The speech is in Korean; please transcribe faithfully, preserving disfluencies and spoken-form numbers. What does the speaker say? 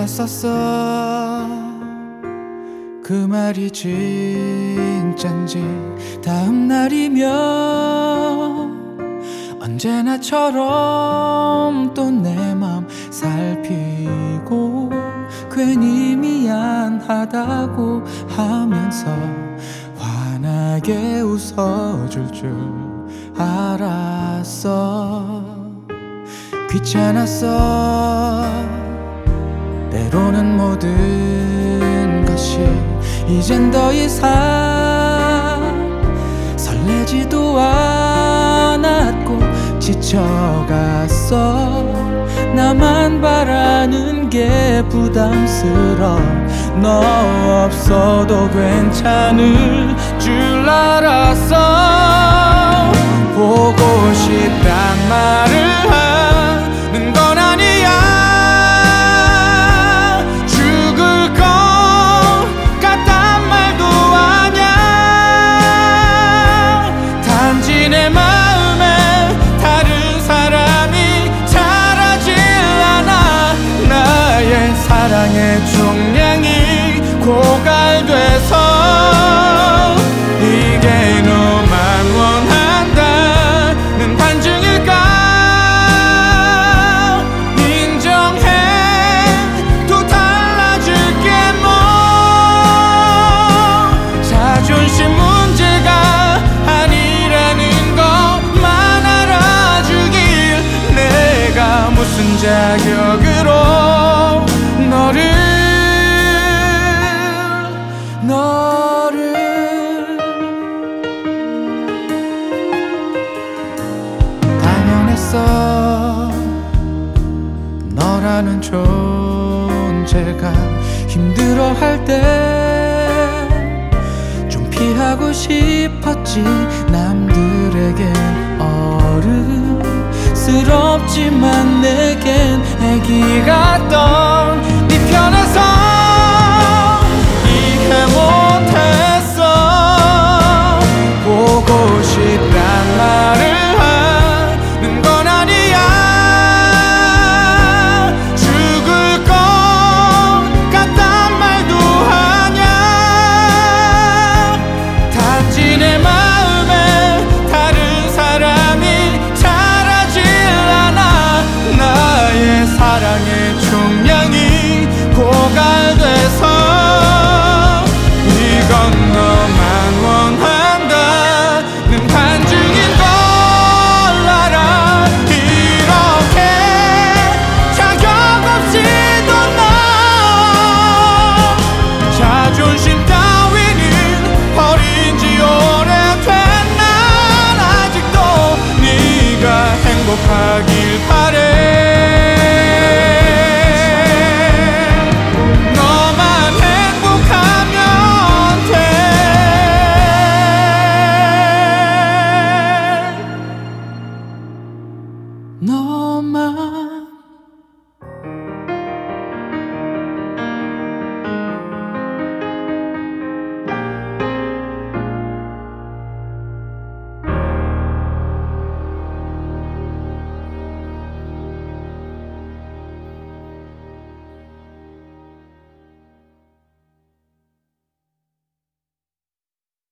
괜찮았었어. 그 말이 진짠지 다음 날이면 언제나처럼 또 내 맘 살피고 괜히 미안하다고 하면서 환하게 웃어줄 줄 알았어. 귀찮았어. 때로는 모든 것이 이젠 더 이상 설레지도 않았고 지쳐갔어. 나만 바라는 게 부담스러워. 너 없어도 괜찮을 줄 알았어. 보고 싶단 말을 하는 건 아니야. 죽을 것 같단 말도 아냐. 단지 내 마음에 다른 사람이 자라질 않아. 나의 사랑의重量이 고갈돼서 이게 너만 원한다는 반증일까. 인정해도 달라질게 뭐. 자존심 문제가 아니라는 것만 알아주길. 내가 무슨 자격으로 너를 너를 당연했어. 너라는 존재가 힘들어할 때 좀 피하고 싶었지. 남들에겐 어른스럽지만 내겐 애기 같던 네 편에서